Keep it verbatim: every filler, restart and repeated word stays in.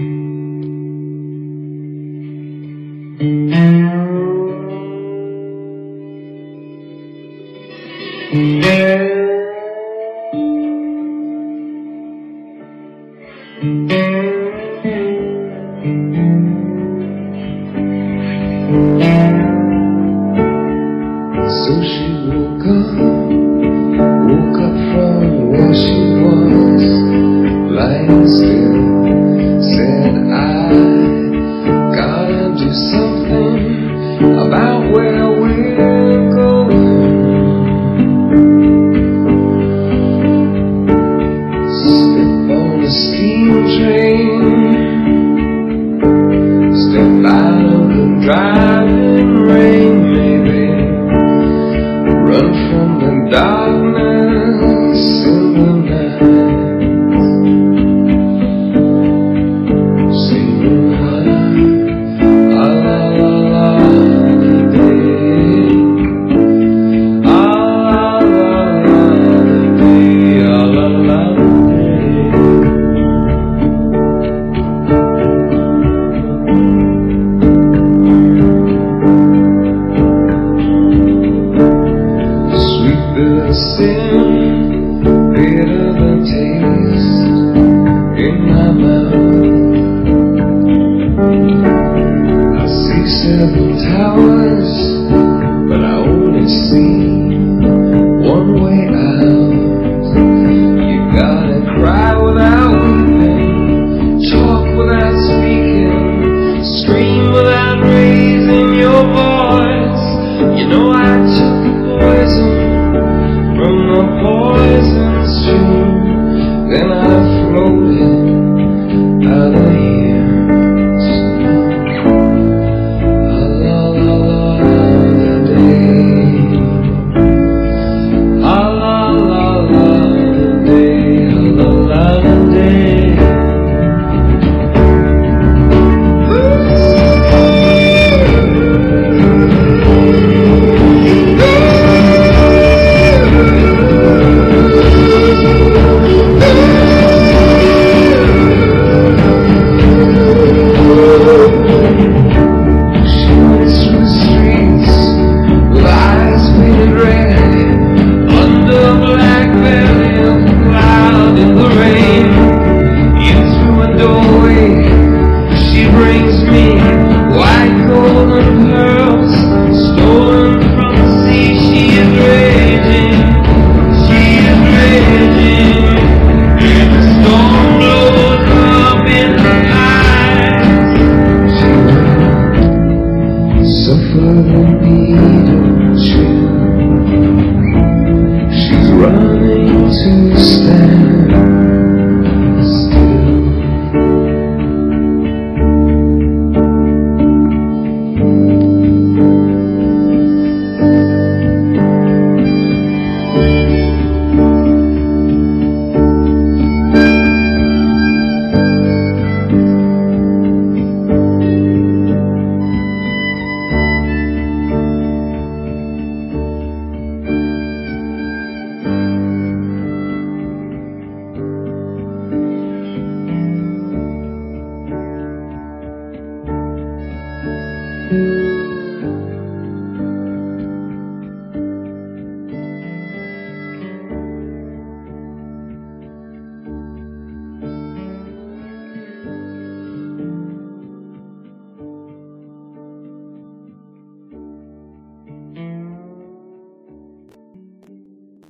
So she woke up, woke up from where she was, lying still, said I gotta do something about where we're going. Step on a steam train, step out of the driving rain, maybe run from the darkness in the night. Singing la la la la la day. Ah la la la day. Ah la la day. Bitter sin, bitter the taste in my mouth. I see seven towers, but I only see one way out. You gotta cry without weeping, talk without speaking, scream without raising your voice. You know I took poison from the poison stream, then I floated out of here. Ah la la la la day. Ah la la la la day. Ah la la la day. Brings me